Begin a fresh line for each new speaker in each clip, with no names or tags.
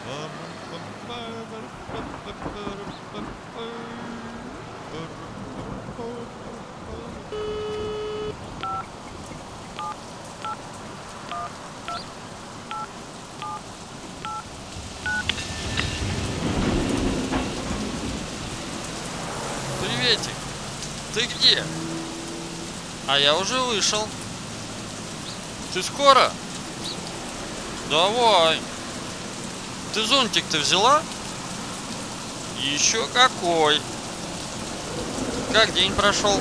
Приветик, ты где? А я уже вышел. Ты скоро? Давай. Ты зонтик-то взяла? Еще какой. Как день прошел?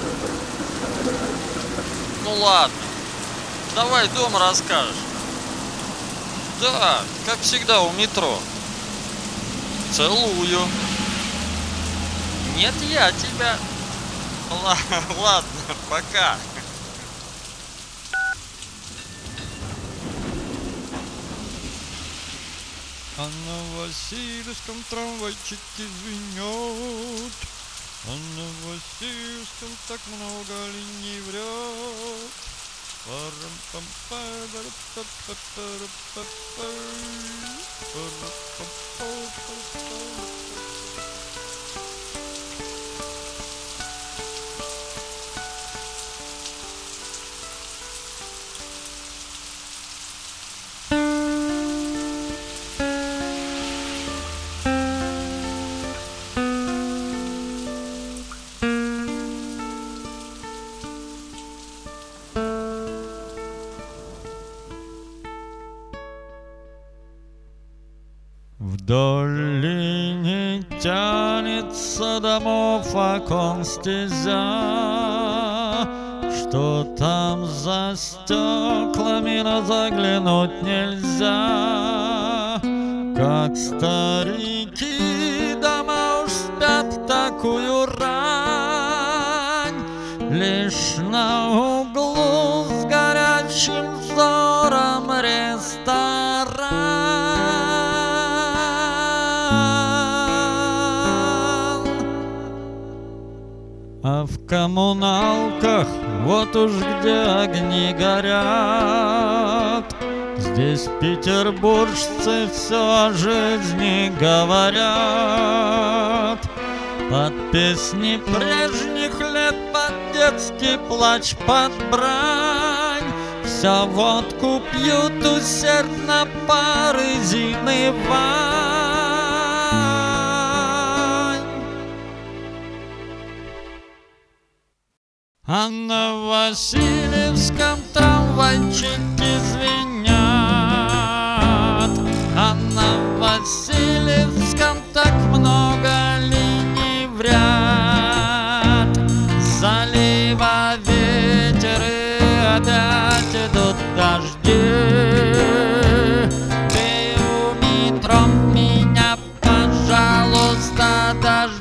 Ну ладно. Давай дома расскажешь. Да, как всегда у метро. Целую. Нет, я тебя. Ладно, пока.
А на Васильевском трамвайчике звенет. А на Васильевском так много линий врет. В долине тянется домов окон стезя, что там за стеклами, но заглянуть нельзя. Как старики дома уж спят такую рань, лишь на углу с горячим взором ресторан. А в коммуналках вот уж где огни горят, здесь петербуржцы все о жизни говорят. Под песни прежних лет, под детский плач, под брань, все водку пьют усердно по резины вань. А на Васильевском трамвайчике звенят. А на Васильевском так много линий в ряд. Залива ветер и опять идут дожди. Ты у метро меня, пожалуйста, дождись.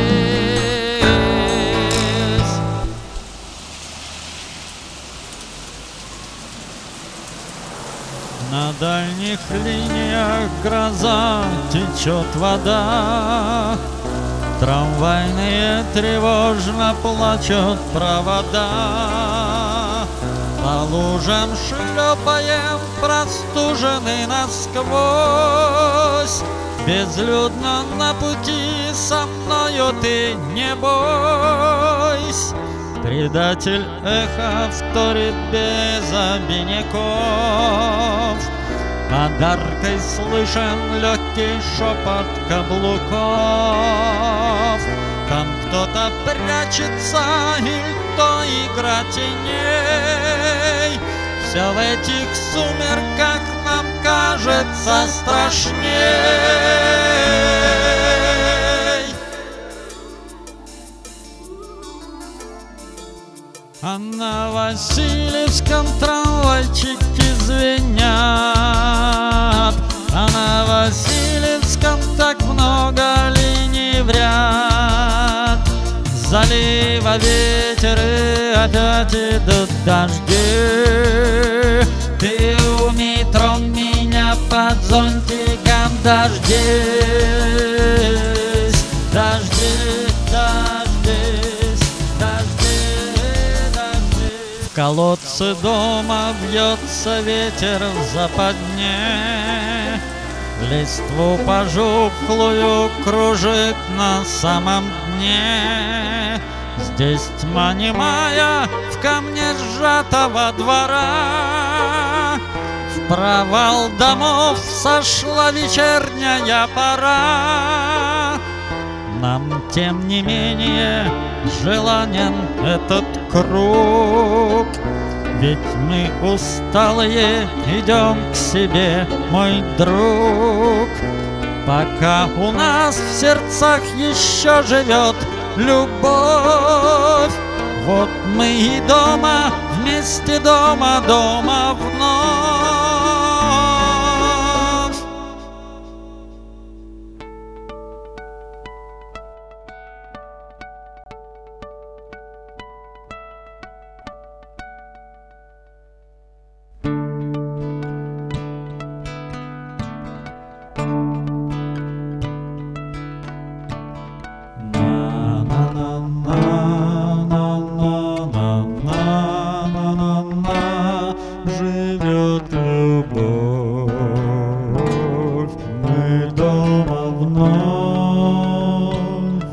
На дальних линиях гроза, течет вода, трамвайные тревожно плачут провода. По лужам шлепаем, простужены насквозь. Безлюдно на пути, со мною ты не бойся. Предатель эхо вторит без обиняков. Под аркой слышен легкий шепот каблуков. Там кто-то прячется, и то игра теней. Все в этих сумерках нам кажется страшней. А на Васильевском трамвайчике звенят. А на Васильевском так много линий в ряд. Залива ветер и опять идут дожди. Ты у метро меня под зонтиком дождись. Дождись, дождись, дождись, дождись. В колодце дома бьется ветер в западне. Листву пожухлую кружит на самом дне. Здесь тьма немая в камне сжатого двора. В провал домов сошла вечерняя пора. Нам, тем не менее, желанен этот круг. Ведь мы усталые идем к себе, мой друг. Пока у нас в сердцах еще живет любовь. Вот мы и дома, вместе дома вновь. Живет любовь, мы дома вновь.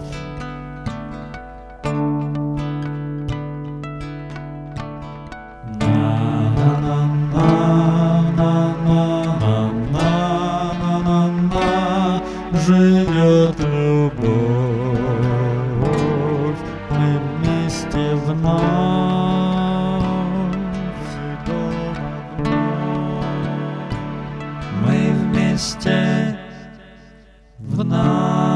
Живет любовь, мы вместе вновь. Мы вместе вновь.